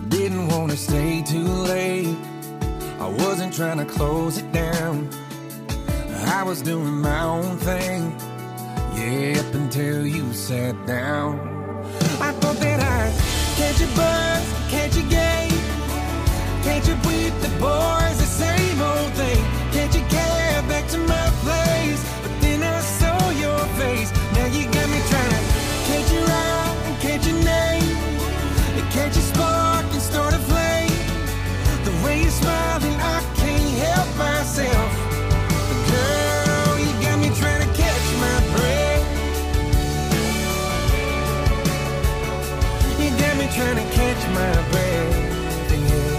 didn't want to stay too late. I wasn't trying to close it down. I was doing my own thing, yeah, up until you sat down. I thought that I'd catch a buzz, catch a game, catch up with the boys, the same old thing. Catch a cab back to my place, but then I saw your face. Now you got me trying to catch your eye and catch your name, and catch a spark and start a flame. The way you're smiling, I can't help myself. But girl, you got me trying to catch my breath. You got me trying to catch my breath, yeah.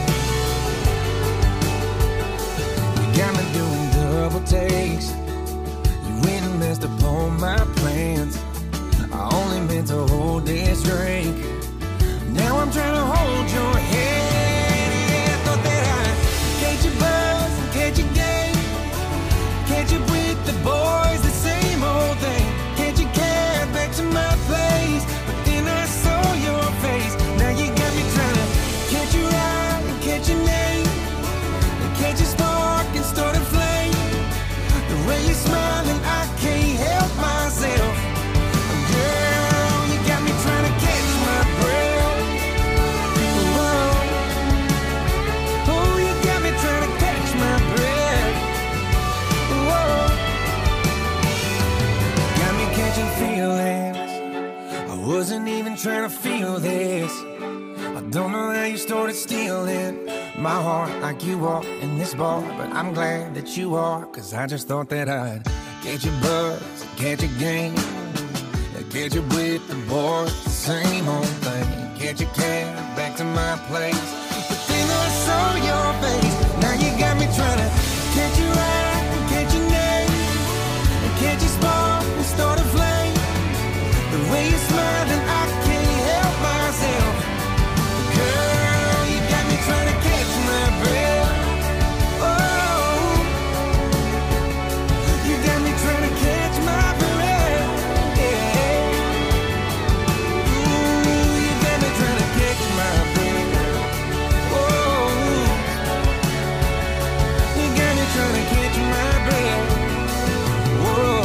You got me doing double takes. You went and messed up all my plans. I only meant to hold this drink. Now I'm trying to hold your hand. Yeah, I thought that I'd catch a buzz and catch a game, catch up with the boys, the same old thing. Catch a cab back to my place, but then I saw your face. Now you got me trying to catch your eye and catch your name, and catch a spark and start a flame. The way you're smiling, I can't help myself. Girl, you got me trying to catch my breath. Whoa. Oh, you got me trying to catch my breath. Whoa. Got me catching feelings. I wasn't even trying to feel this. I don't know how you started stealing my heart like you are in this bar, but I'm glad that you are, cause I just thought that I'd catch a buzz, catch a game, catch up with the boys, the same old thing. Catch a cab back to my place, but then I saw your face. Now you got me trying to catch your eye and catch your name, and catch a spark and start a flame. The way you're smiling, I can't help myself. Girl, you got me trying to catch my breath. Oh, you got me trying to catch my breath. Yeah. Ooh, you got me trying to catch my breath. Oh, you got me trying to catch my breath. Whoa.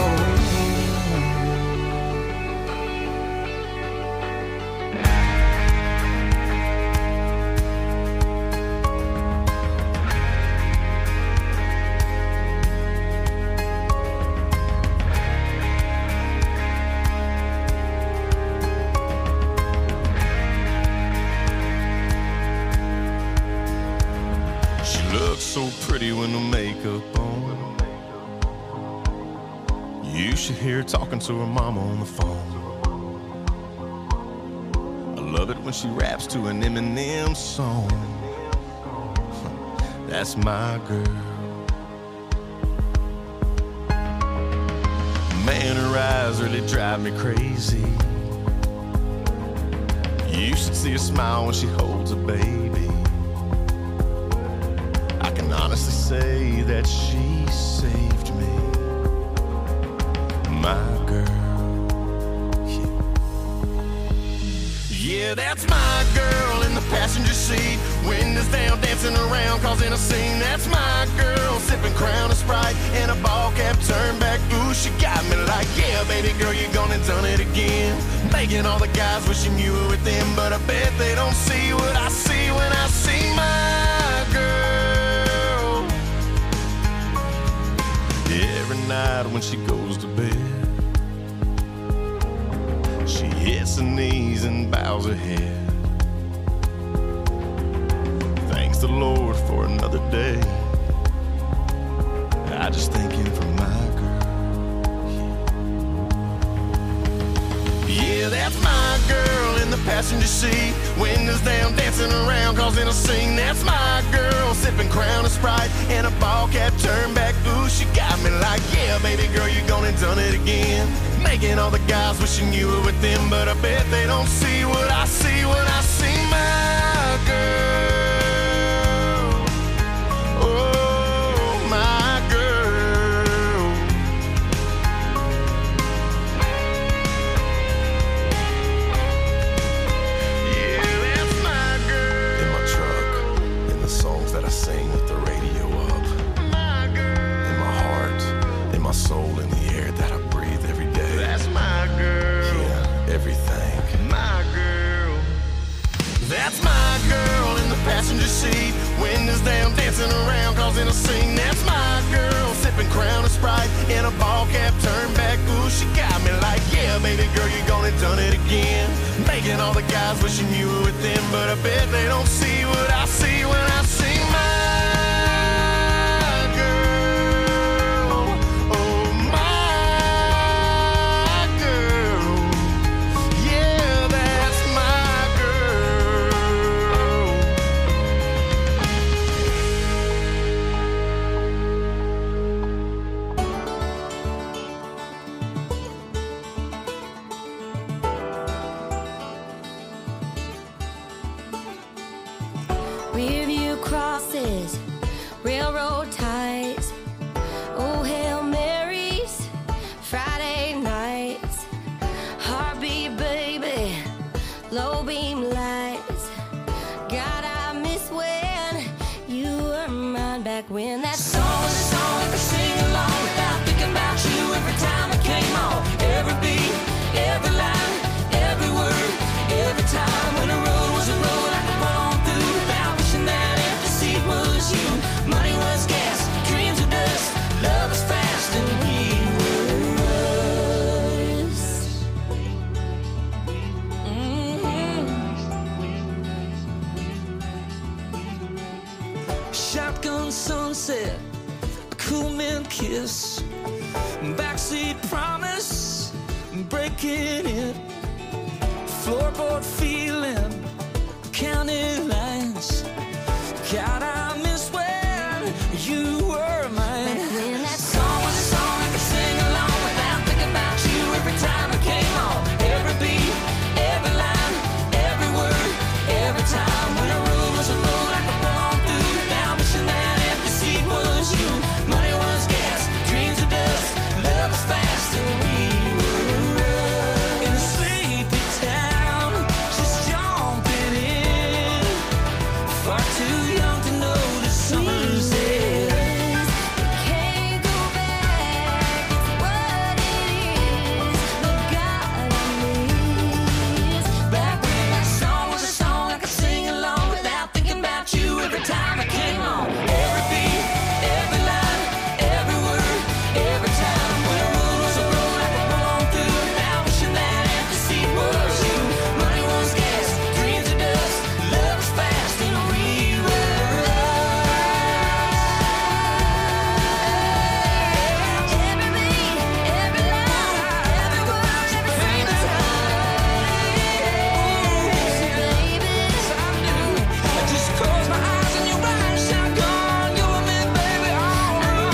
She looks so pretty with no makeup on. You should hear her talking to her mama on the phone. I love it when she raps to an Eminem song. That's my girl. Man, her eyes really drive me crazy. You should see her smile when she holds a baby. I can honestly say that she saved me. My girl, yeah, that's my girl in the passenger seat. Windows down, dancing around, causing a scene. That's my girl, sipping Crown and Sprite and a ball cap turned back. Ooh, she got me like, yeah, baby girl, you gone and done it again. Making all the guys wishing you were with them, but I bet they don't see what I see when I see my girl. Every night when she goes to bed, she hits her knees and bows her head. Thanks the Lord for another day. I just thank him for my girl. Yeah, that's my girl in the passenger seat. Windows down, dancing around, causing a scene. That's my girl, sipping Crown and Sprite and a ball cap turned back. Ooh, she got me like, yeah, baby girl, you gone and done it again. Making all the guys wishing you were with them, but I bet they don't see what I see when I see my girl. Oh, my girl. Yeah, that's my girl. passenger seat. Windows down, dancing around, causing a scene. That's my girl, sipping Crown and Sprite in a ball cap turned back. Ooh, she got me like, yeah, baby girl, you gonna done it again. Making all the guys wishing you were with them, but I bet they don't see what I see when I see my girl. Oh, my girl. Yeah, that's my girl. Rearview crosses, railroad ties, oh Hail Marys, Friday nights, heartbeat baby, low beam lights. God, I miss when you were mine back when that song was a song I could sing along without thinking about you every time it came on. Every beat, every line, every word, every time when a road was a road I could run on through without wishing that empty seat was you. Money was gas, dreams were dust, love was fast, and we were us. Shotgun sunset, a cool mint kiss, backseat promise, breaking it, floorboard feeling, county lines. God, I miss when you were mine. Back when that song was a song I could sing along without thinking about you every time it came on. Every beat, every line, every word, every time when a road was a road I could run on through without wishing that empty seat was you. Money was gas, dreams were dust, love was fast, and we were In a sleepy town, just jumping in, far too young to know the summer's end. can't go back, it's what it is. But God, I miss back when that song was a song I could sing along without thinking about you every time it came on. Every beat, every line, every word, every time when a road was a road I could run on through without wishing that empty seat was you. Money was gas, dreams were dust, love was fast, and we were every beat, every line, every word, every I just close my eyes and you're riding shotgun, you and me, baby, all night.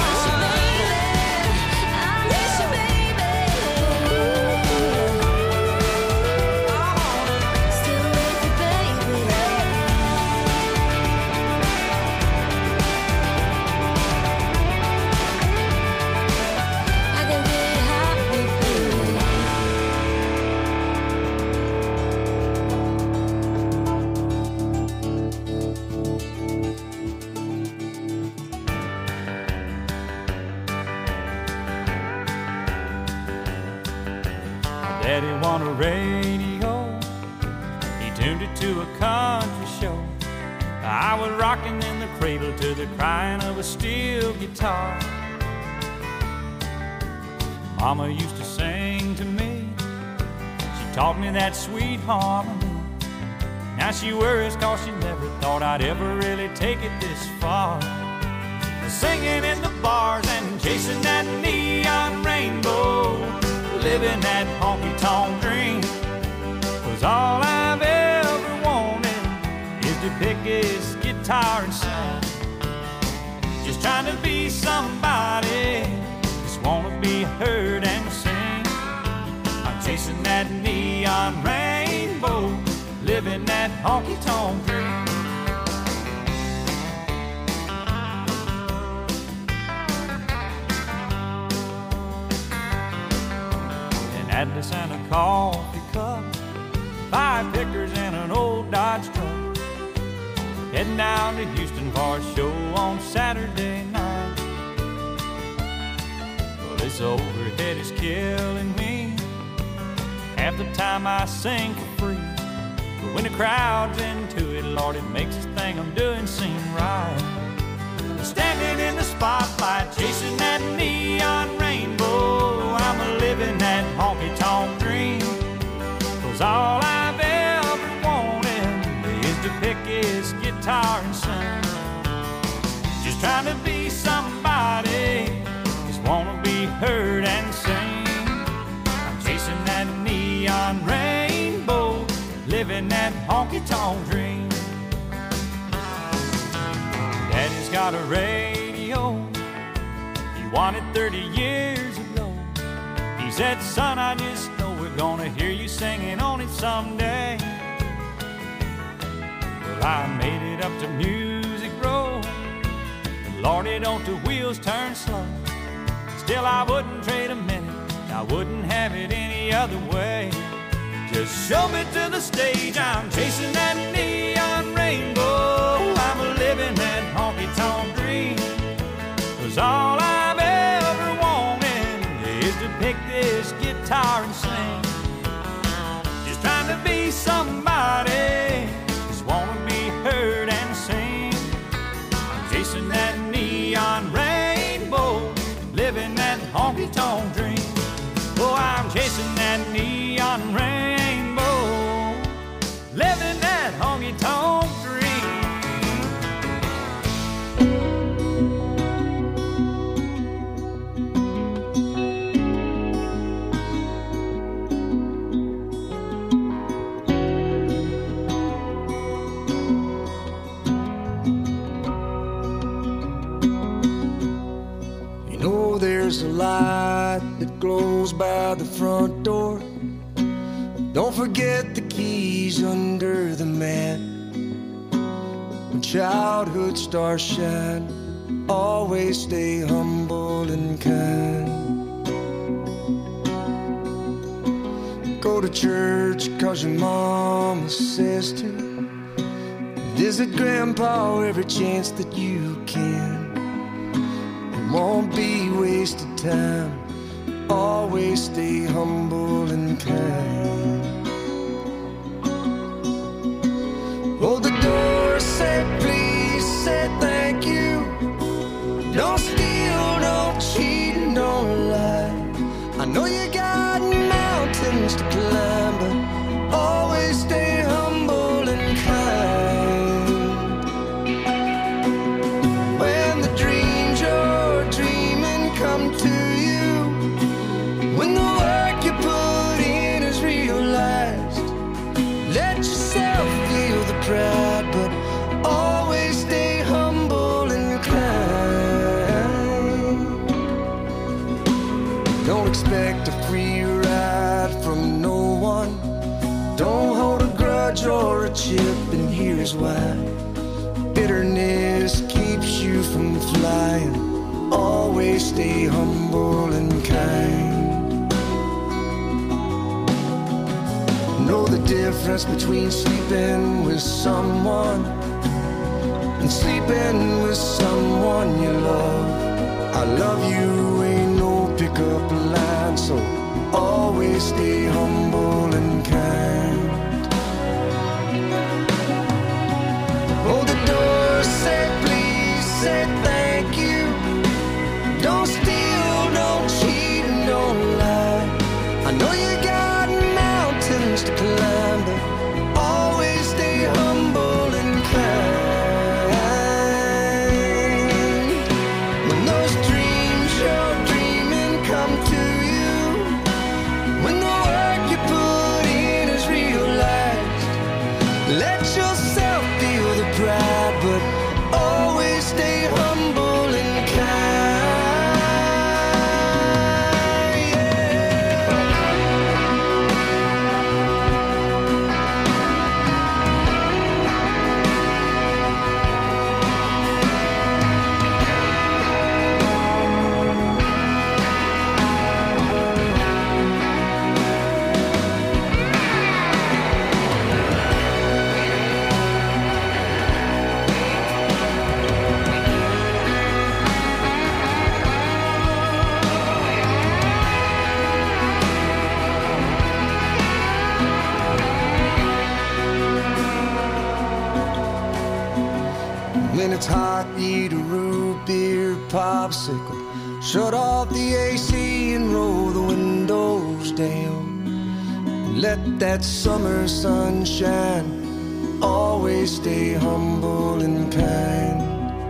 Daddy won a radio, he tuned it to a country show. I was rocking in the cradle to the crying of a steel guitar. Mama used to sing to me, she taught me that sweet harmony. Now she worries cause she never thought I'd ever really take it this far. Singing in the bars and chasing that neon rainbow, living that honky-tonk dream was all I've ever wanted, is to pick his guitar and sing. Just trying to be somebody, just wanna be heard and sing. I'm chasing that neon rainbow, living that honky-tonk dream. Atlas and a coffee cup, 5 pickers and an old Dodge truck, heading down to Houston for a show on Saturday night. Well, this overhead is killing me. Half the time I sing for free, But when the crowd's into it, Lord, it makes this thing I'm doing seem right. Standing in the spotlight, chasing that neon rainbow, I'm living that honky-tonk dream. 'Cause all I've ever wanted is to pick his guitar and sing. Just trying to be somebody, just wanna be heard and sing. I'm chasing that neon rainbow, living that honky-tonk dream. Daddy's got a radio, he won it 30 years ago. He said, son, I just know we're gonna hear you singing on it someday. Well, I made it up to Music Row, and Lordy, don't the wheels turn slow. Still, I wouldn't trade a minute, I wouldn't have it any other way. Just show me to the stage, I'm chasing that neon rainbow, I'm living that honky-tonk dream. 'Cause all I've ever wanted is to pick this guitar and sing. Just trying to be somebody, just wanna be heard and sing. I'm chasing that neon rainbow, living that honky-tonk dream. Oh, I'm chasing that neon rainbow, living that honky-tonk dream. You know there's a light that glows by the front door. Don't forget the keys under the mat. When childhood stars shine, always stay humble and kind. Go to church 'cause your mama says to. Visit grandpa every chance that you can. It won't be wasted time, always stay humble and kind. Hold the door, say please, say thank you. Don't steal, don't cheat, and don't lie. I know you got mountains to climb, but always stay humble and kind. When the dreams you're dreaming come to you, when the work you put in is realized, let yourself feel the pride, but always stay humble and kind. Don't expect a free ride from no one. Don't hold a grudge or a chip, and here's why. Bitterness keeps you from flying. Always stay humble and kind. Know the difference between sleeping with someone and sleeping with someone you love. I love you ain't no pickup line, so always stay humble and kind. Hold the door, say please, say thank you. Don't steal, don't cheat, and don't lie. I know you got mountains to climb, but always stay humble and kind. When those dreams you're dreaming come to you, when the work you put in is real. it's hot, eat a root beer popsicle. Shut off the AC and roll the windows down. Let that summer sun shine. Always stay humble and kind.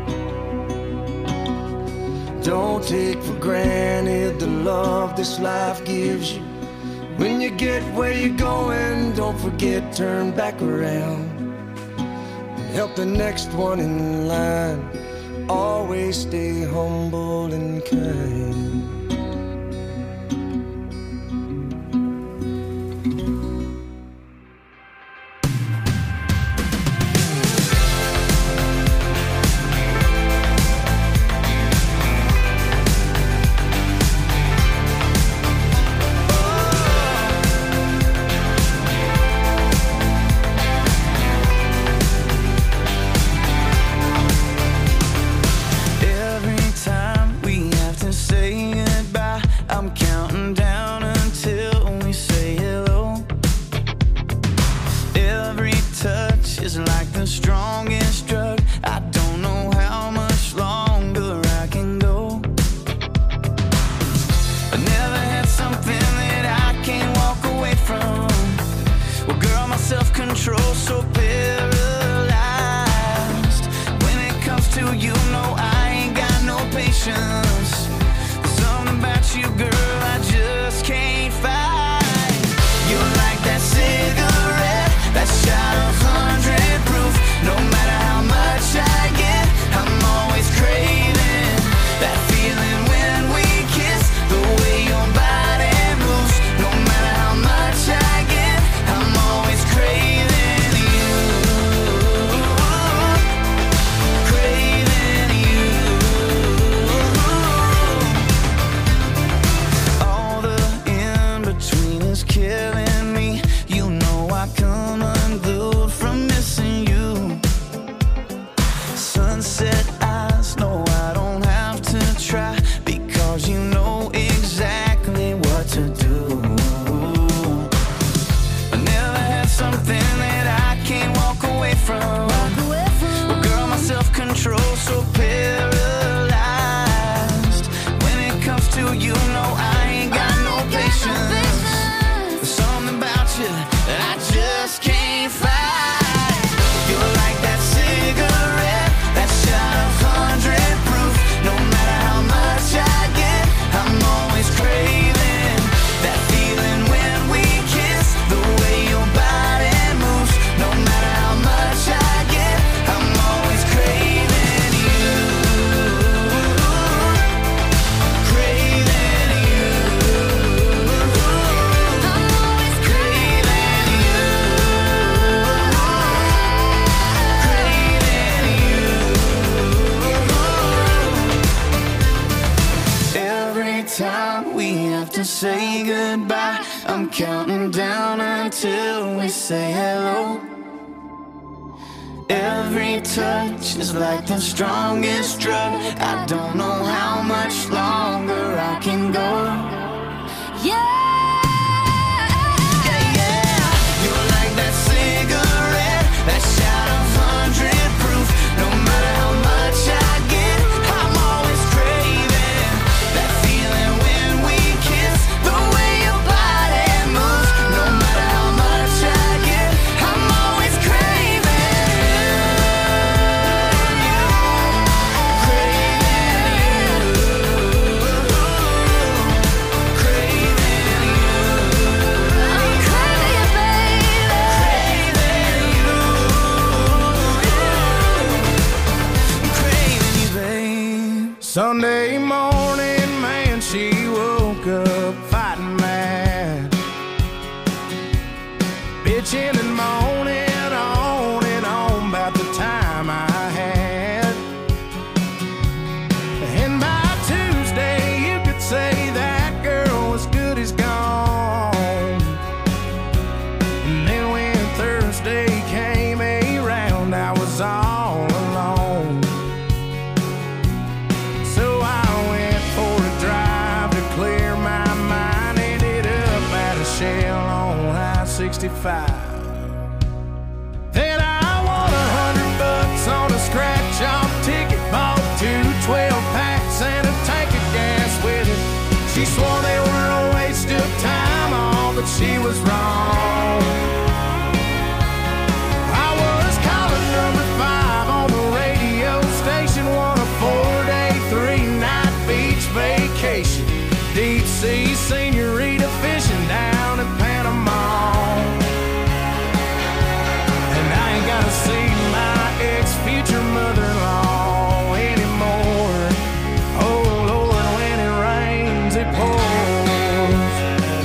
Don't take for granted the love this life gives you. When you get where you're going, don't forget, turn back around. Help the next one in line. Always stay humble and kind. Say goodbye, I'm counting down until we say hello. Every touch is like the strongest drug. I don't know how much longer I can go. Yeah. Sunday morning, man, she woke up fighting mad, bitching and moaning on and on about the time I had. And by Tuesday, you could say that girl was good as gone. And then when Thursday came around, I was all alone. So I went she was wrong. I was calling number 5 on the radio station, won a 4-day, 3-night beach vacation. Deep sea senorita fishing down in Panama. And I ain't gotta see my ex-future mother-in-law anymore. Oh Lord, when it rains, it pours.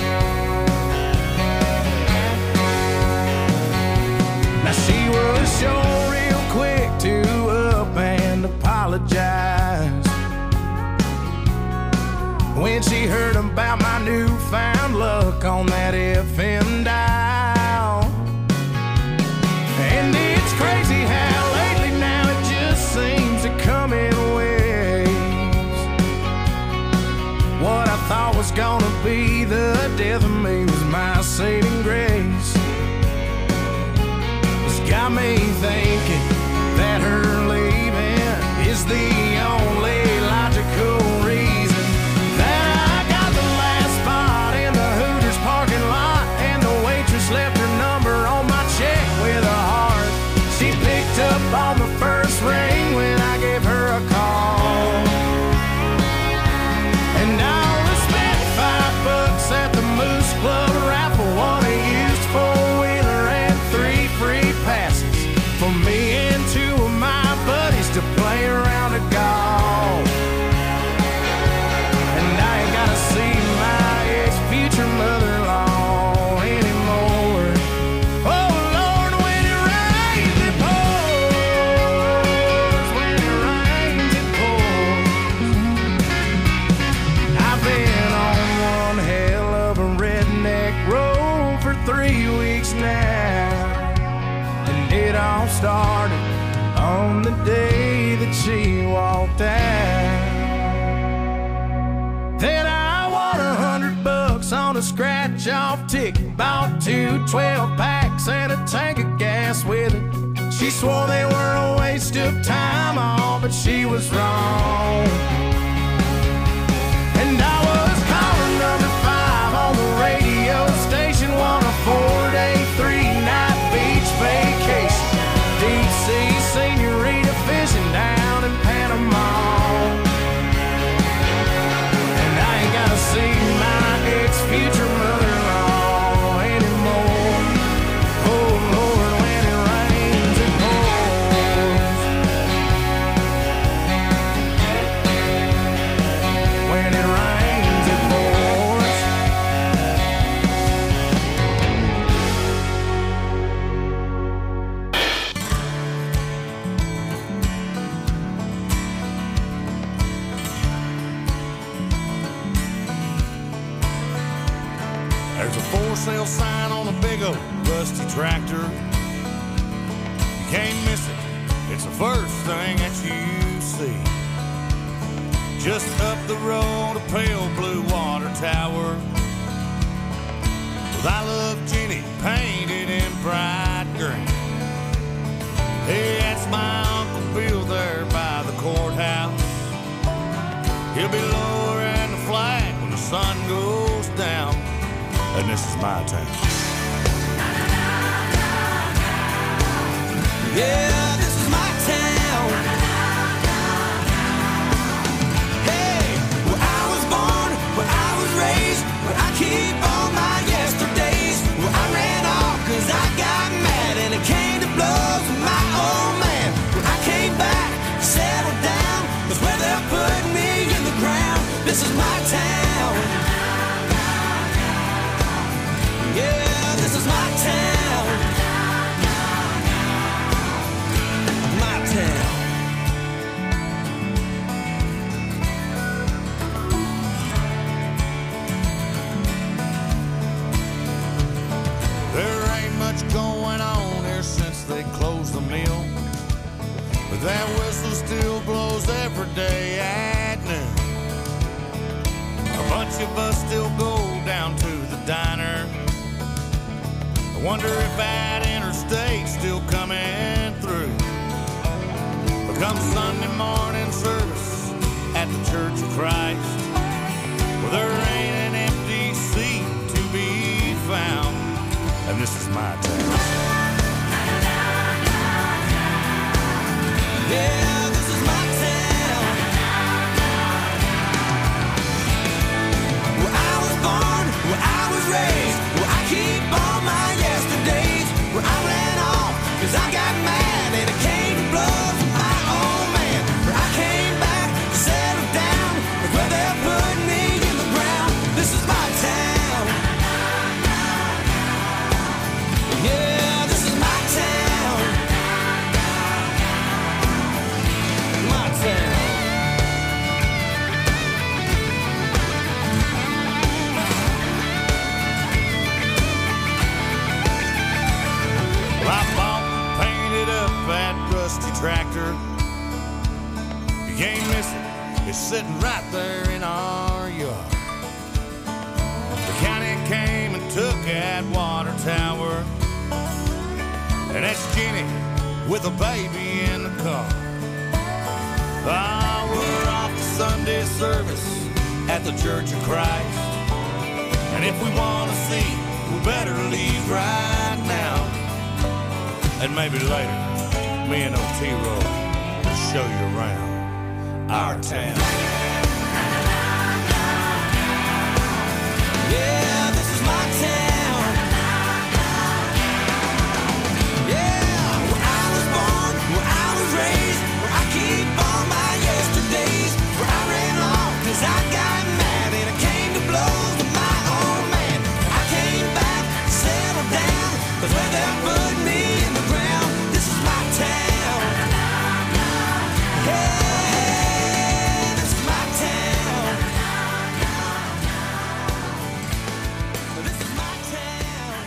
Now she was sure real quick to up and apologize when she heard about my newfound luck on that FM dial. And it's crazy how lately now it just seems to come in waves. What I thought was gonna be the death of me was my saving grace. It's got me thinking that her leaving is the only logical reason that I got the last spot in the Hooters parking lot, and the waitress left her number on my check with a heart. She picked up on the first ring when I gave her a call. And I only spent $5 at the Moose Club raffle, won a used 4-wheeler and 3 free passes for me and 2 of my buddies to play around a golf. And I ain't gotta see my ex-future mother-in-law anymore. Oh Lord, when it rains, it pours. When it rains, it pours. I've been on one hell of a redneck road for 3 weeks now, and it all started on the day that she walked out. Then I won $100 on a scratch-off ticket, bought 2 12-packs and a tank of gas with it. She swore they were a waste of time, all but she was wrong. And I was calling number 5 on the radio station, won a 4-day, 3-night beach vacation. Deep sea senorita fishing down in Panama. And I ain't gotta see my ex-future mother-in-law anymore. Oh Lord, when it rains, it pours. When it rains, it pours. There's a for sale sign on a big old rusty tractor. You can't miss it, it's the first thing that you see. Just up the road, a pale blue water tower with I Love Jenny painted in bright green. Hey, that's my Uncle Bill there by the courthouse. He'll be lowering the flag when the sun goes down. And this is my town. Yeah, this is my town. Hey, where I was born, where I was raised, where I keep all my yesterdays. Where I ran off 'cause I got mad and it came to blows with my old man. When I came back, settled down, that's where they're putting me in the ground. This is my town. Yeah, this is my town. My town. There ain't much going on here since they closed the mill, but that whistle still blows every day at noon. A bunch of us still go down to the diner. I wonder if that interstate's still coming through. But come Sunday morning service at the Church of Christ, well, there ain't an empty seat to be found. rusty tractor. You can't miss it, it's sitting right there in our yard. The county came and took that water tower, and that's Jenny with a baby in the car. Ah, we're off to Sunday service at the Church of Christ, and if we want to see, we better leave right now. And maybe later, me and Otero will show you around our town. Yeah, this is my town. Yeah, where I was born, where I was raised, where I keep all my yesterdays, where I ran off 'cause I got mad and I came to blows with my old man. I came back, settled down, 'cause where they put me in the ground, this is my town. Hey, this is my town. This is my town.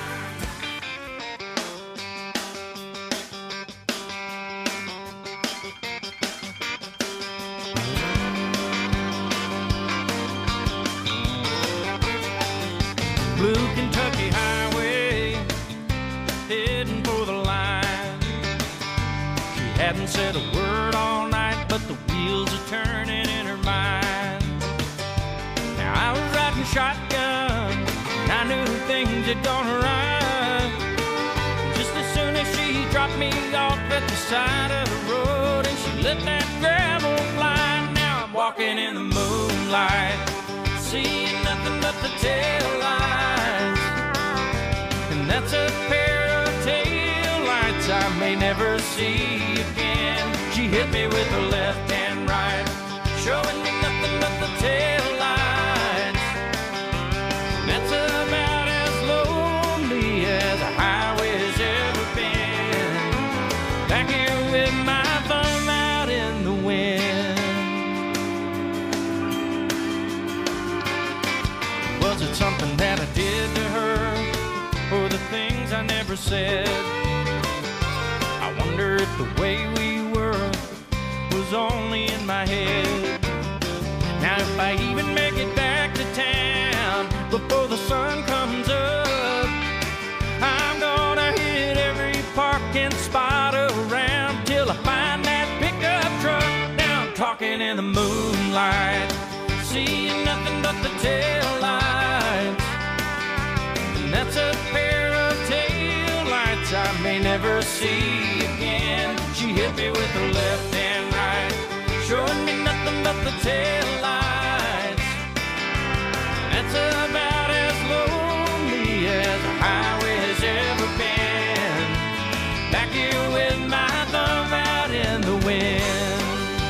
Blue Kentucky Highway, heading for the line. She hadn't said a word all night, but the wheels are turning in her mind. Now I was riding shotgun, and I knew things had gone right. Just as soon as she dropped me off at the side of the road, and she let that gravel fly. Now I'm walking in the moonlight, seeing nothing but the tail lights. And that's a pair of tail lights I may never see again. She hit me with her left and right, showing me nothing but the tail lights. And that's about as lonely as a highway has ever been. Back here with my thumb out in the wind. Was it something that I did to her, or the things I never said? I wonder if the way we were was only in my head. Now if I even make it back to town before the sun comes up, I'm gonna hit every parking spot around till I find that pickup truck. Now I'm talking in the moonlight, seeing nothing but the tail lights. And that's a pair of tail lights I may never see again. She hit me with her left and right, showing me nothing but the tail lights. That's about as lonely as a highway has ever been. Back here with my thumb out in the wind.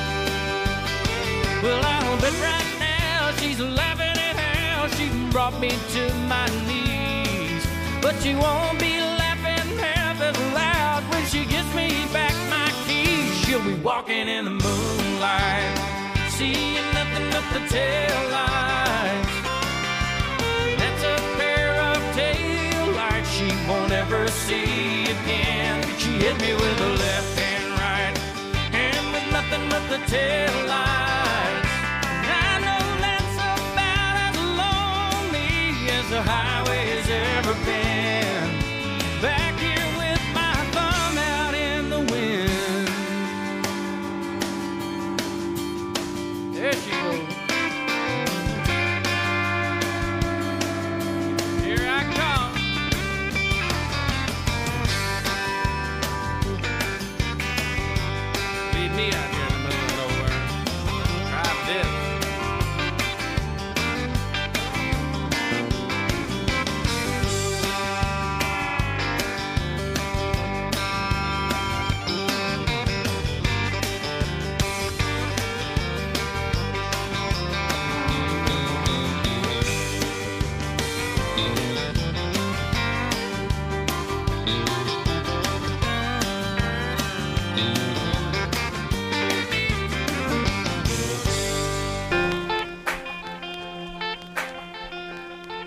Well, I don't bet right now she's laughing at how she brought me to my knees, but she won't be laughing half as loud when she gives me back my keys. She'll be walking in the moonlight, seeing nothing but the tail lights. That's a pair of tail lights she won't ever see again. She hit me with her left and right, and with nothing but the tail lights. I know that's about as lonely as the highway has ever been. Back here with my thumb out in the wind. There she goes. Here I come. Leave me out here in the middle of nowhere. Try this.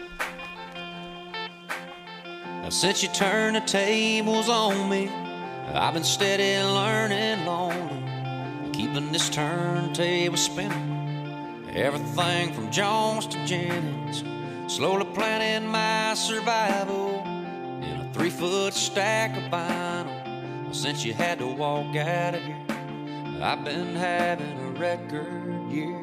Since you turned the tables on me, I've been steady learning lonely, keeping this turntable spinning. Everything from Jones to Jennings, slowly planning my survival in a 3-foot stack of vinyl. Since you had to walk out of here, I've been having a record year.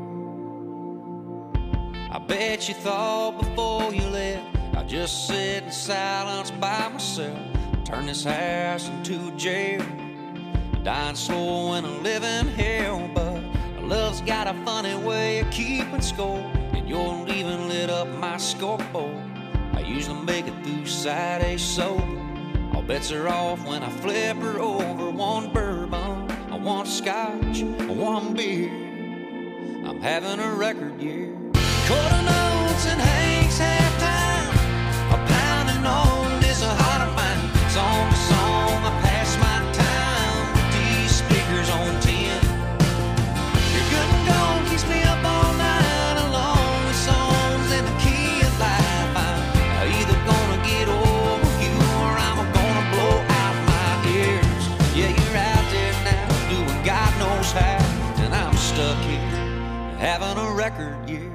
I bet you thought before you left I'd just sit in silence by myself, turn this house into a jail, dying slow in a living hell. But love's got a funny way of keeping score, and your leaving lit up my scoreboard. I usually make it through Saturday sober. All bets are off when I flip her over. One bourbon, one scotch, one beer. I'm having a record year. Quarter notes and Hank's halftime. A pounding on is a heart of mine. Song to song, I pass my time with these speakers on 10. Your good and gone keeps me up all night, along with songs in the key of life. I'm either gonna get over you or I'm gonna blow out my ears. Yeah, you're out there now doing God knows how, and I'm stuck here having a record year.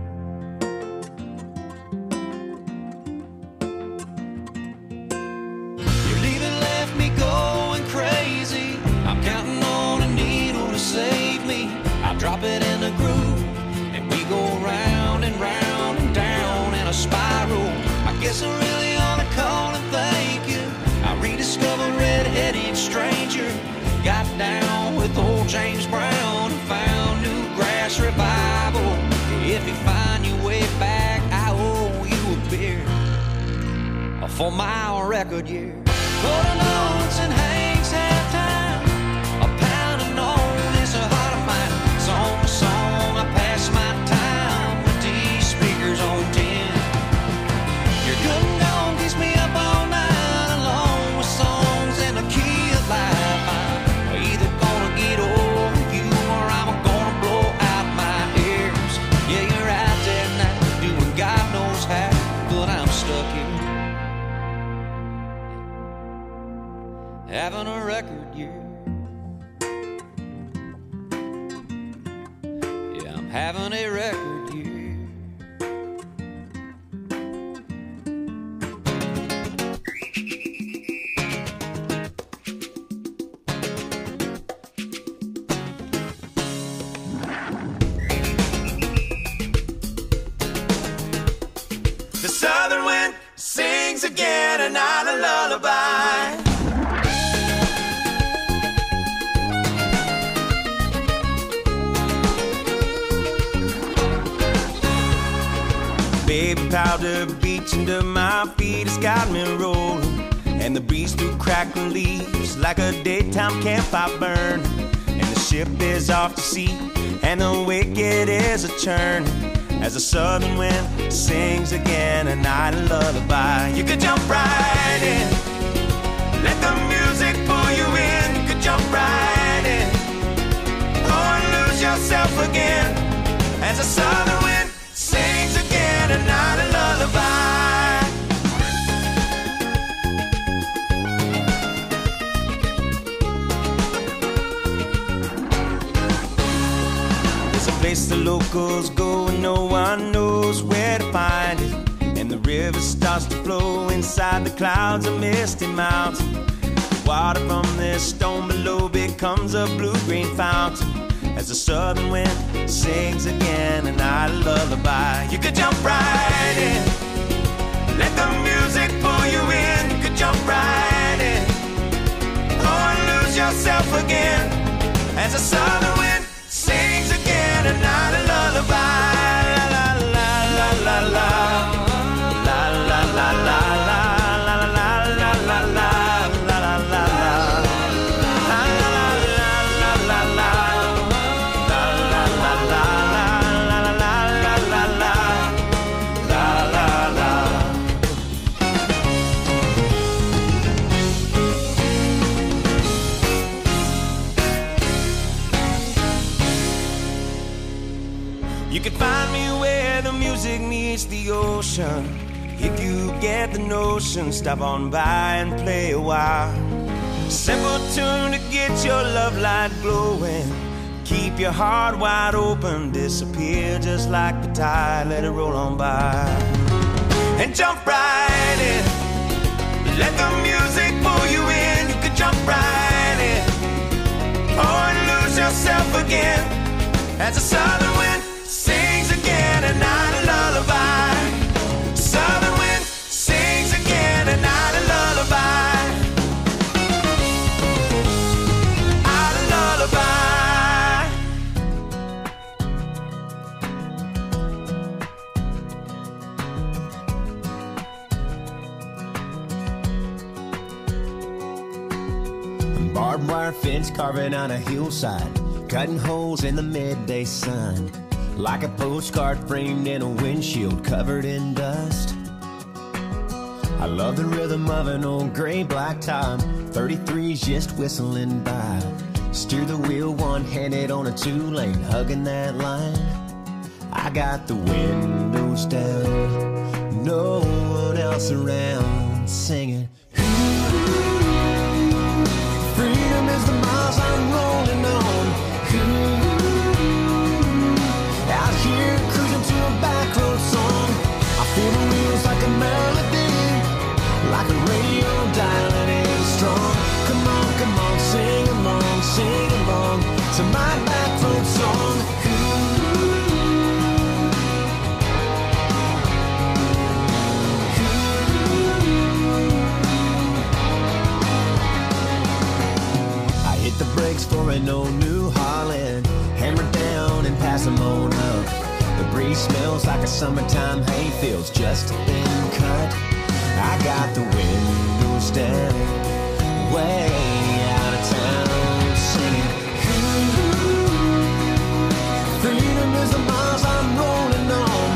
Your leaving left me going crazy. I'm counting on a needle to save me. I drop it in the groove, and we go round and round and down in a spiral. I guess I really ought to call and thank you. I rediscovered Red-Headed Stranger, got down with old James Brown, and found new grass revival. If you find your way back, I owe you a beer for my record year. Quarter notes and Hank's halftime. A pounding on is a heart of mine. Song to song, I pass my time with these speakers on 10. Your good and gone keeps me up all night, along with songs in the key of life. I'm either gonna get over you or I'm gonna blow out my ears. Yeah, you're out there now doing God knows how, but I'm stuck here having a record year. Yeah, I'm having a record year. The southern wind sings again, another lullaby. Baby powder beach under my feet has got me rolling, and the breeze through crackling leaves like a daytime campfire burn. And the ship is off to sea, and the wicked is a churning, as the southern wind sings again a night lullaby. You could jump right in, let the music pull you in. You could jump right in, or lose yourself again, as the southern wind sings again a night lullaby. There's a place the locals go and no one knows where to find it, and the river starts to flow inside the clouds of misty mountain. The water from this stone below becomes a blue-green fountain, as the southern wind sings again a night lullaby. You could jump right in, let the music pull you in. You could jump right in, or lose yourself again, as the southern wind sings again a night lullaby. La la la la la la la la la la la la la la la. You could find me where the music meets the ocean. If you get the notion, stop on by and play a while. Simple tune to get your love light glowing. Keep your heart wide open, disappear just like the tide, let it roll on by. And jump right in, let the music pull you in. You can jump right in, or lose yourself again, as the southern wind sings again, a night of lullaby. Southern wind sings again, a night of lullaby. Barbed wire fence carving on a hillside, cutting holes in the midday sun, like a postcard framed in a windshield covered in dust. I love the rhythm of an old gray black top, 33's just whistling by. Steer the wheel one-handed on a two-lane, hugging that line. I got the windows down, no one else around, singing. Freedom is the miles I'm rolling on. Out here cruising to a back road song. I feel the wheels like a melody, like a radio dial and it's strong. Come on, sing along to my back road song. The brakes for an old New Holland, hammer down and pass them on up. The breeze smells like a summertime hayfield's just been cut. I got the windows down, way out of town, singing. Freedom is the miles I'm rolling on.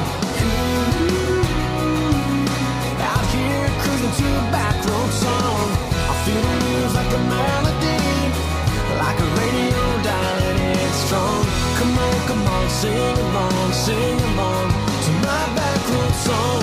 Out here cruising to a back road song. I feel the wheels like a melody, like a radio dial and it's strong. Come on, sing along to my back road song.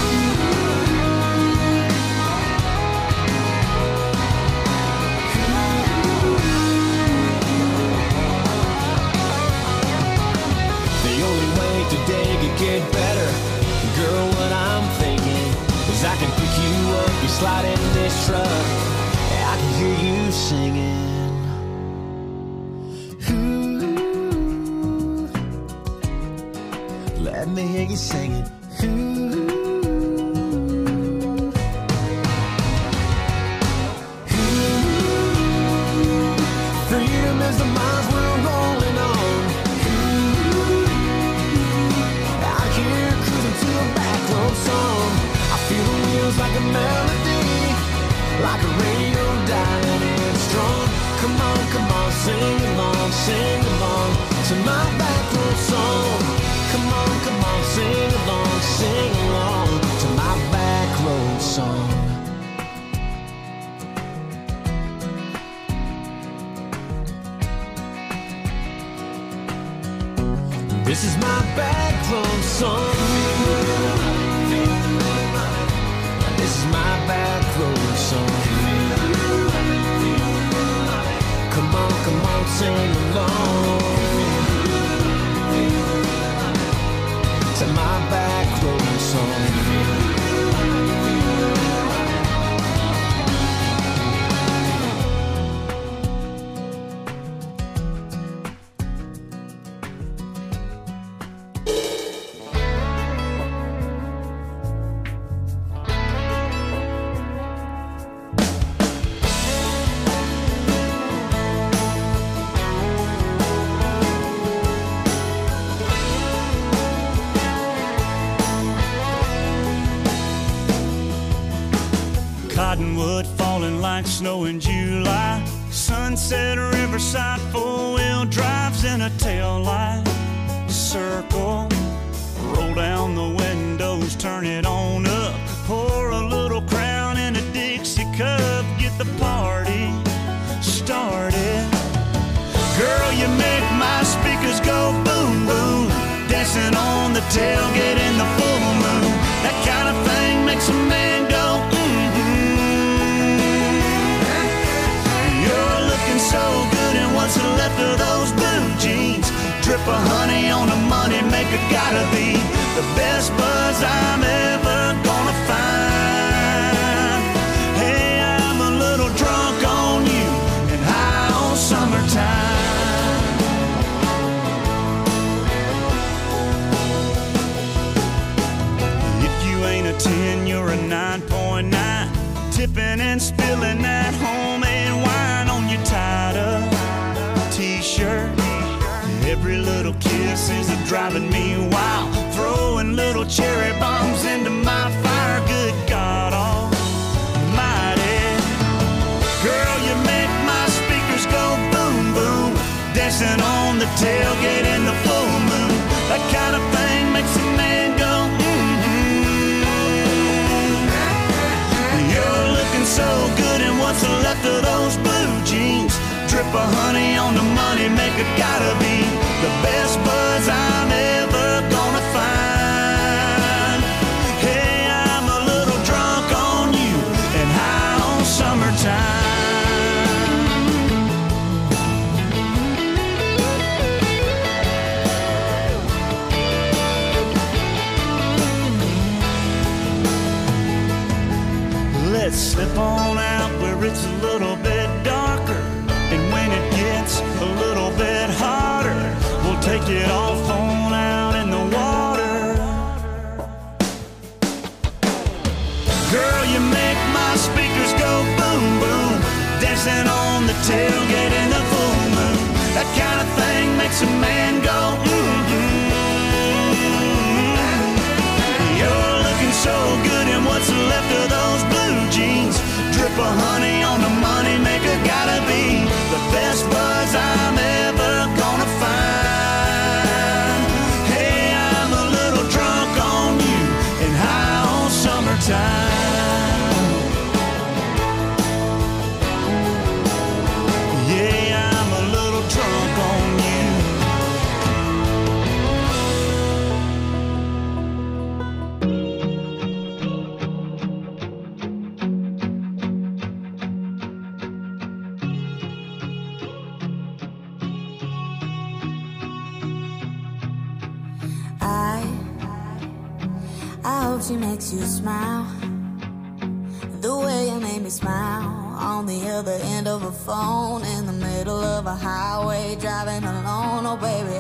The only way today could get better, girl, what I'm thinking is I can pick you up, you slide in this truck, I can hear you singing. Let me hear you singing. Freedom is the miles we're rolling on. Out here cruising to a back road song. I feel the wheels like a melody, like a radio dial and it's strong. Come on, sing along to my back road song. Come on, sing along to my back road song. This is my back road song. This is my back road song. Come on, sing along to my back road song. Cottonwood falling like snow in July. Sunset Riverside, four-wheel drives in a tail light. Circle, roll down the windows, turn it on up. Pour a little Crown in a Dixie cup, get the party started. Girl, you make my speakers go boom, boom. Dancing on the tailgate in the full moon. That kind of thing makes a man go, it gotta be the best buzz I'm ever gonna find. Hey, I'm a little drunk on you and high on summertime. If you ain't a 10, you're a 9.9. Tipping and spilling that homemade wine on your tied-up t-shirt. Every little kiss is driving me wild, throwing little cherry bombs into my fire. Good God almighty. Girl, you make my speakers go boom, boom. Dancing on the tailgate in the full moon. That kind of thing makes a man go, You're looking so good in what's left of those blue jeans. Drip of honey on the money maker, gotta be the best buzz I'm ever gonna find. Hey, I'm a little drunk on you and high on summertime. Let's slip on out where it's a little bit darker, and when it gets a little bit hotter, we'll take it off on out in the water. Girl, you make my speakers go boom, boom. Dancing on the tailgate in the full moon. That kind of thing makes a man go, You're looking so good in what's left of those blue jeans. Drip of honey on the money maker, gotta be the best buzz I'm ever gonna find. Hey, I'm a little drunk on you and high on summertime. Yeah, I'm a little drunk on you. I hope she makes you smile the way you made me smile on the other end of a phone in the middle of a highway driving alone. Oh baby,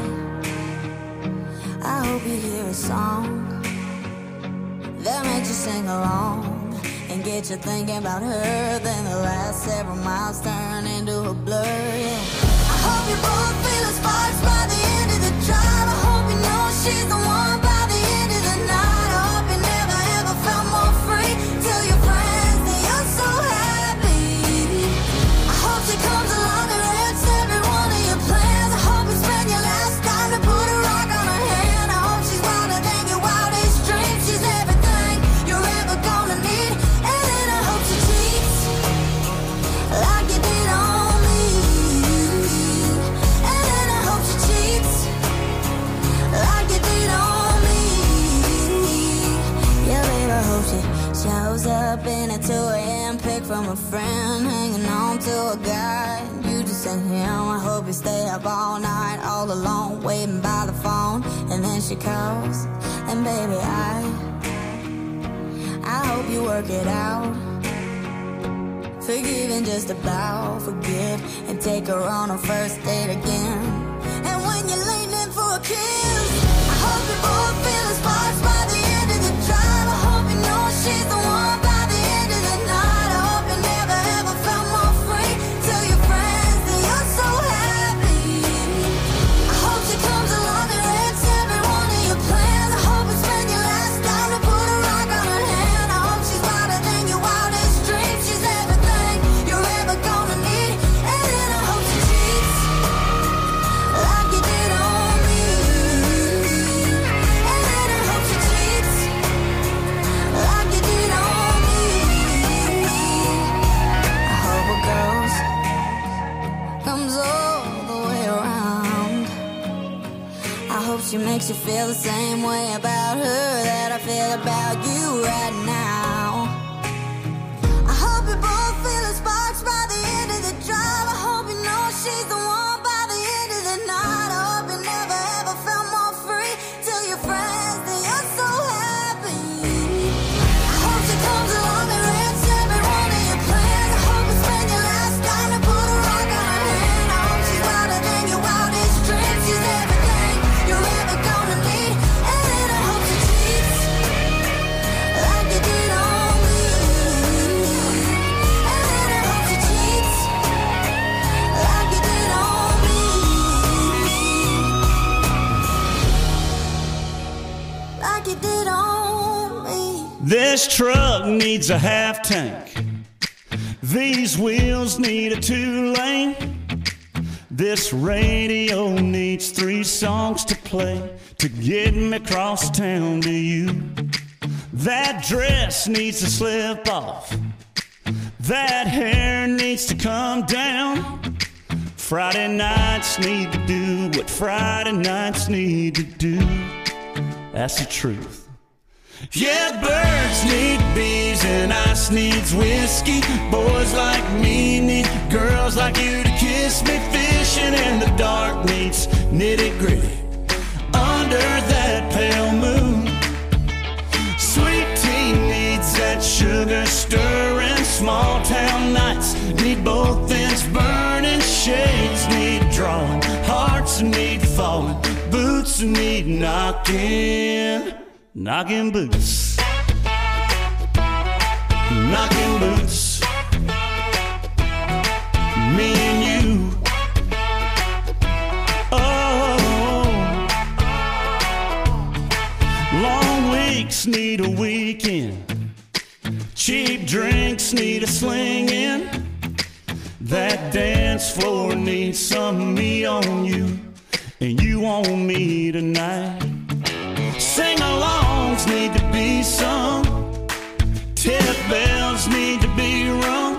I hope you hear a song that makes you sing along and get you thinking about her. Then the last several miles turn into a blur. Yeah. I hope you both feel the sparks by the end of the drive. I hope you know she's the one by the end of the night. Felt more free. Tell your friends that you're so happy. I hope she comes along and wrecks every one of your plans. I hope you spend your last time to put a rock on her hand. I hope she's wilder than your wildest dreams. She's everything you're ever gonna need. And then I hope she cheats like you did on me. And then I hope she cheats like you did on me. Yeah, babe, I hope she shows up in a 2 a.m. pic from a friend, hanging on to a guy. You just sent him. I hope you stay up all night, all alone, waiting by the phone. And then she calls, and baby, I hope you work it out. Forgive and just about forget, and take her on a first date again. And when you're leaning in for a kiss, I hope you both feel the sparks by the end of the drive. I hope you know she's the one by the end of the night. I hope you never ever felt more free. Tell your friends that you're so happy. I hope she comes along and wrecks every one of your plans. I hope you spend your last time to put a rock on her hand. I hope she's wilder than your wildest dreams. She's everything you're ever gonna need. And then I hope she cheats like you did on me. And then I hope she cheats like you did on me. I hope it comes all the way around. I hope she makes you feel the same way about her that I feel about you right now. I hope you both feel the sparks by the end of the drive. I hope you know she's the one by the end of the night. I hope you never ever felt more free. This truck needs a half tank. These wheels need a 2-lane. This radio needs 3 songs to play to get me across town to you. That dress needs to slip off. That hair needs to come down. Friday nights need to do what Friday nights need to do. That's the truth. Yeah, birds need bees and ice needs whiskey. Boys like me need girls like you to kiss me. Fishing in the dark needs nitty-gritty under that pale moon. Sweet tea needs that sugar stirring. Small town nights need both ends burning. Shades need drawing, hearts need falling, boots need knocking. Knocking boots, knocking boots, me and you. Oh, long weeks need a weekend. Cheap drinks need a slinging. That dance floor needs some me on you, and you on me tonight. Sing-alongs need to be sung. Tip bells need to be rung.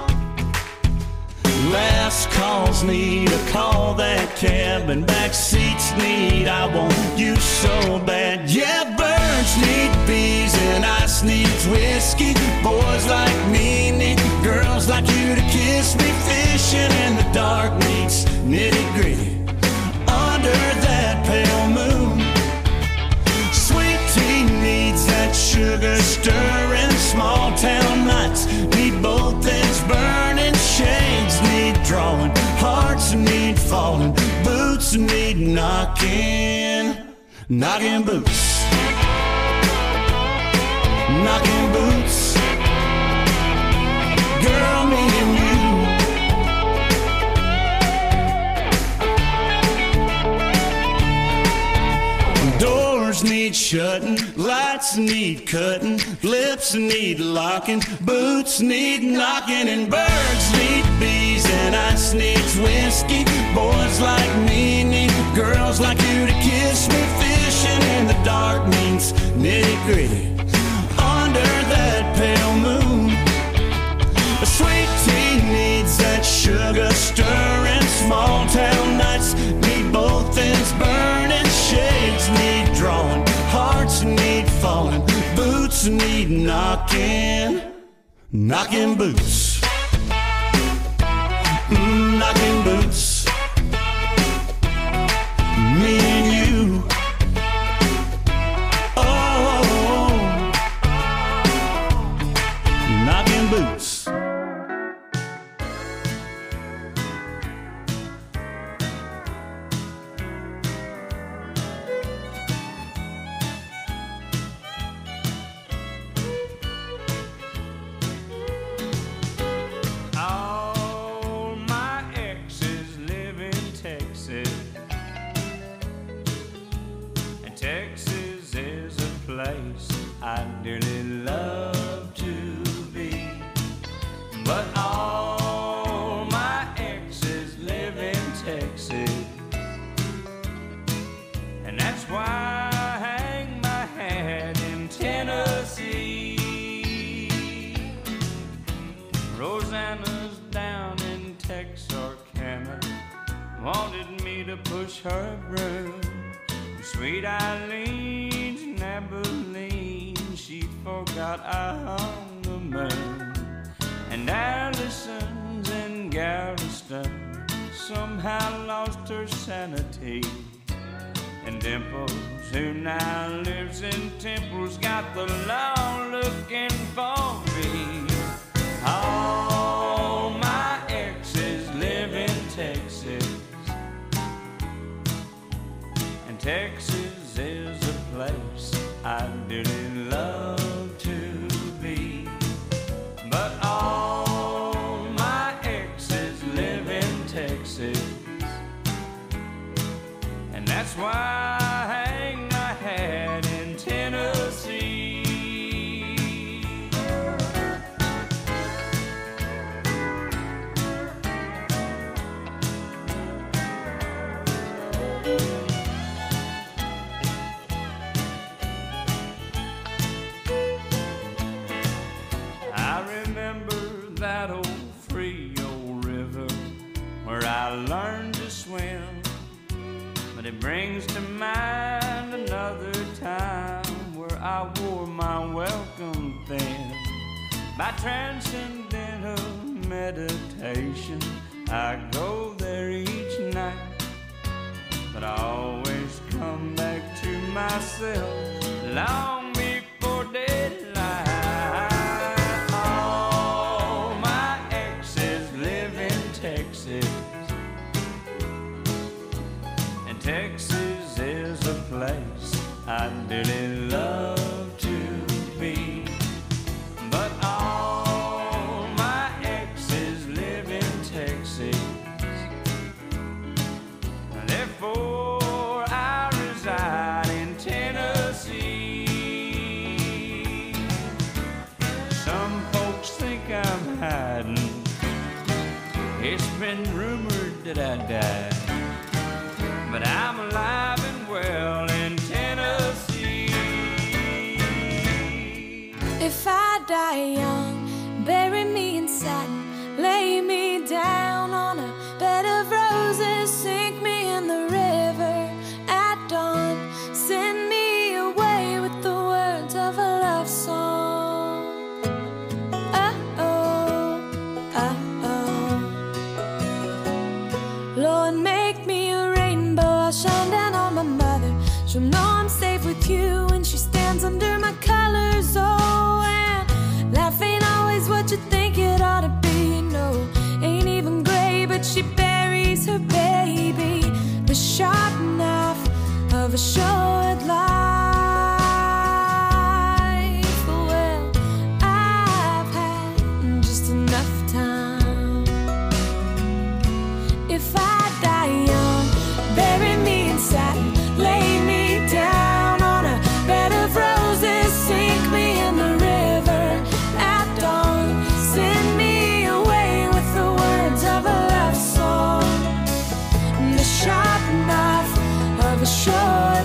Last calls need a call that cab, and back seats need I want you so bad. Yeah, birds need bees and ice needs whiskey. Boys like me need girls like you to kiss me. Fishing in the dark needs nitty-gritty under that pale moon. Sweet tea needs that sugar stirring. Small town nights need both ends burning. Shades need drawing, hearts need falling, boots need knocking. Knocking boots, knocking boots. Girl, me and you. Doors need shutting, lights need cutting, lips need locking, boots need knocking, and birds need bees and ice needs whiskey. Boys like me need girls like you to kiss me. Fishing in the dark means nitty-gritty under that pale moon. A sweet tea needs that sugar stirring. Small town nights need both ends burning. Shades need drawing, hearts need falling, boots need knocking. Knocking boots, knocking boots, me and you. Oh, knocking boots. I dearly love to be, but all my exes live in Texas, and that's why I hang my hat in Tennessee. Rosanna's down in Texarkana, wanted me to push her broom. Sweet Eileen's in Abilene, she forgot I hung the moon. And Allison's in Galveston, somehow lost her sanity. And Dimples, who now lives in Temple's, got the law looking for me. All my exes live in Texas, and Texas is a place I dearly love to be. But all my exes live in Texas, and that's why I hang my hat in Tennessee. learned to swim, but it brings to mind another time where I wore my welcome thin. By transcendental meditation, I go there each night, but I always come back to myself long before daylight. All my exes live in Texas, and Texas is a place I dearly love to be. But all my exes live in Texas, therefore I reside in Tennessee. Some folks think I'm hiding. It's been rumored that I died, but I'm alive and well in Tennessee. If I die young, bury me in satin, lay me down on a bed of roses, sink me in the river at dawn, send me away with the words of a love song. Oh, oh, oh. Lord, make me a rainbow, I'll shine down on my mother. She'll know I'm safe with you when she stands under my colors. Oh, and life ain't always what you think it ought to be. No, ain't even gray, but she buries her baby. The sharp knife of a short life. Well, I've had just enough time. If I die young, bury me in satin, lay me down on a bed of roses, sink me in the river at dawn, send me away with the words of a love song. The sharp knife of a short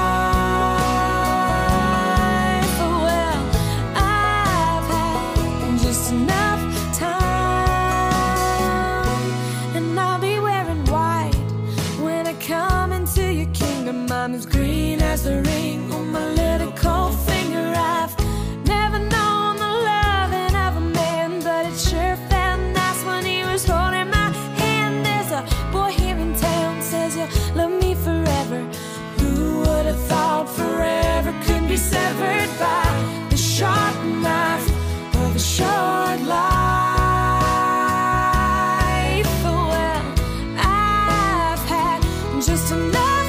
life. Well, I've had just enough time, and I'll be wearing white when I come into your kingdom. I'm as green as the ring on my little cold finger. I've never known the loving of a man, but it sure felt nice when he was holding my hand. There's a boy here in town says you'll love me forever. Who would have thought forever could be severed by the sharp knife of a short life? Well, I've had just enough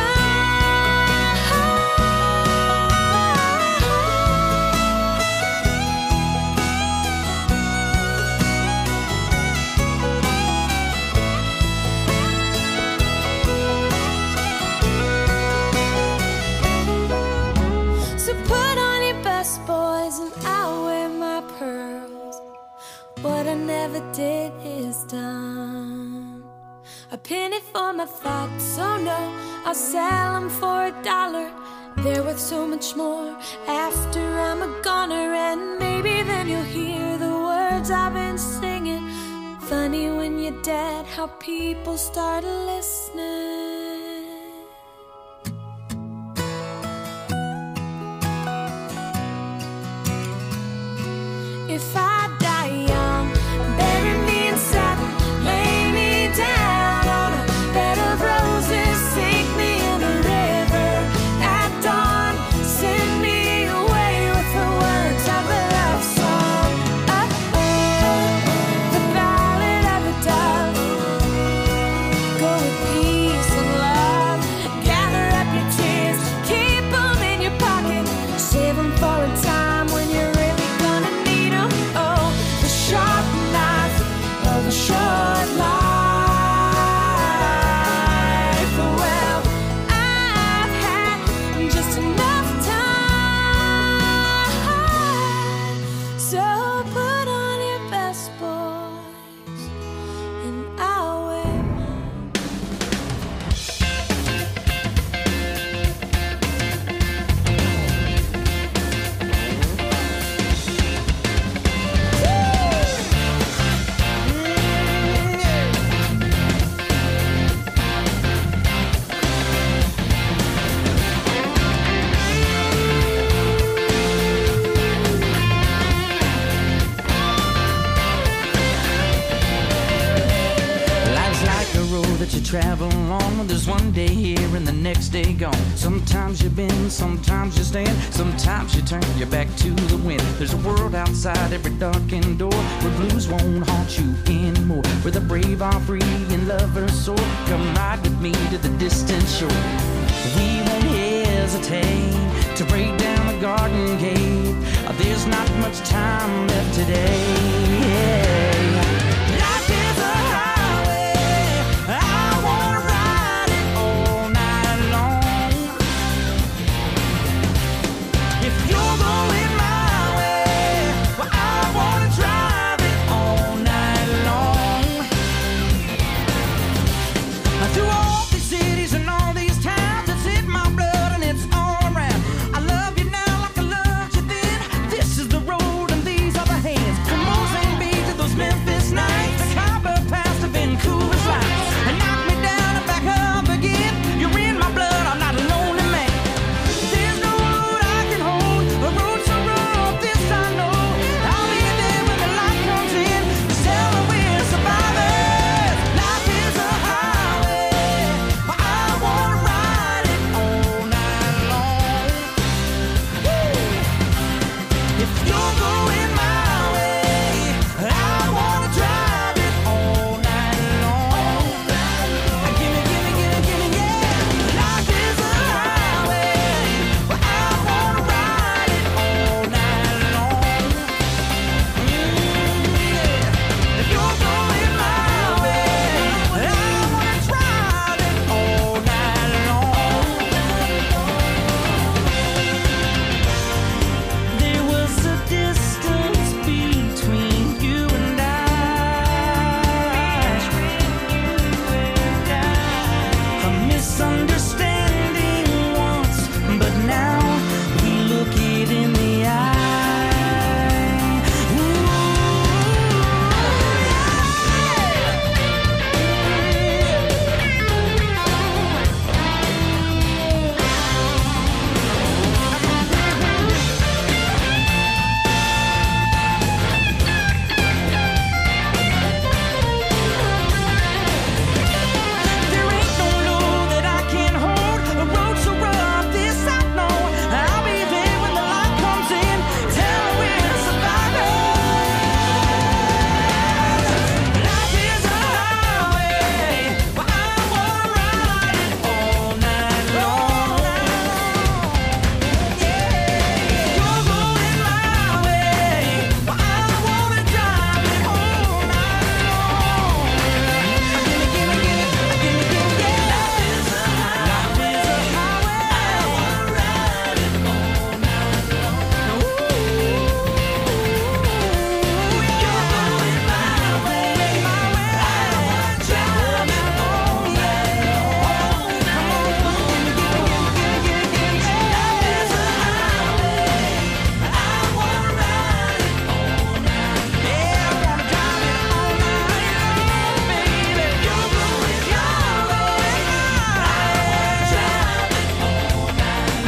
So put on your best boys and I'll wear my pearls. What I never did is done. A penny for my thoughts, oh no, I'll sell them for $1. They're worth so much more after I'm a goner, and maybe then you'll hear the words I've been singing. Funny when you're dead how people start listening. If I die young, bury me in satin, lay me down on a bed of roses, sink me in a river at dawn, send me away with the words of a love song. Oh, the ballad of the dove. Go with peace and that you travel along. There's one day here and the next day gone. Sometimes you bend, sometimes you stand, sometimes you turn your back to the wind. There's a world outside every darkened door where blues won't haunt you anymore, where the brave are free and lovers soar. Come ride with me to the distant shore. We won't hesitate to break down the garden gate. There's not much time left today. Life is a highway, I wanna ride it all night long. If you're going my way, well, I wanna drive it all night long. Through